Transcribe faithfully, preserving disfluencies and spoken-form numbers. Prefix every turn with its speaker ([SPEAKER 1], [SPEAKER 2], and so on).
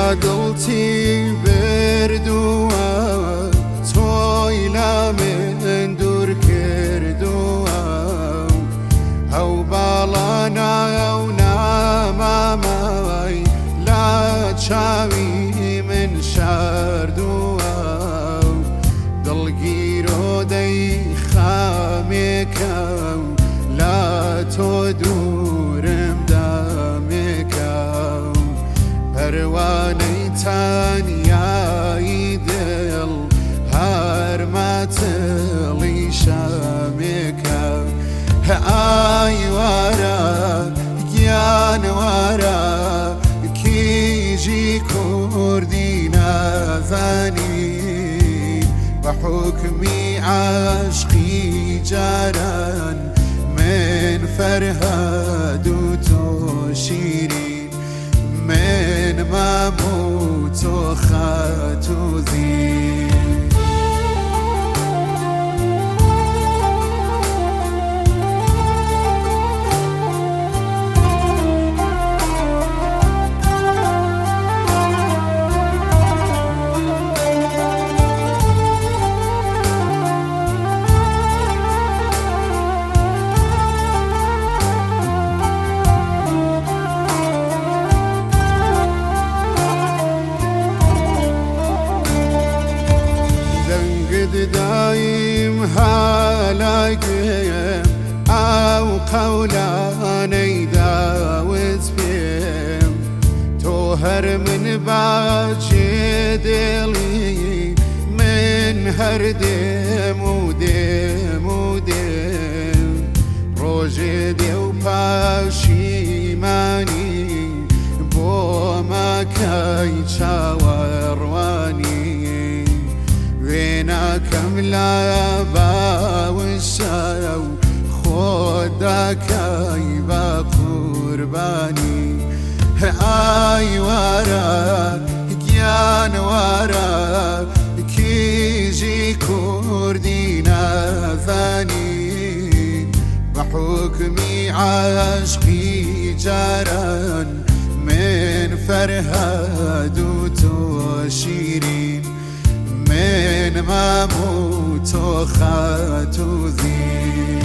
[SPEAKER 1] دڵتی بردووە تۆی لە من دوور کردووە ئەو باڵا ناو نامامای لە چاوی من شاردووە دڵگیرۆ دەی خامێکە لە تۆ دوورم دامێکە پەروانەی تانیایی دڵ هەرمەتڵی شامێکە ئایوارە گیانوارە کیژی کوردی نازانی بە حوکمی عاشقی جاران من فەرهاد و تۆ شیرین من مام و تۆ خەت و زین دایم هەلاگێم ئەو قەولانەی داوت پێم تۆ هەر من باجێ دێڵی من هەر دێم و دێم و دێم ڕۆژێ دێ و پەشیمانی بۆ مەکەی چاوەڕوانی وێنەکەم لە باوشە و خۆت دەکەی بە قوربانی ئایوارە گیانوارە کیژی کوردی نازانی بە حوکمی عاشقی جاران من فەرهاد و تۆ شیرین من مام و تۆ خەت و زین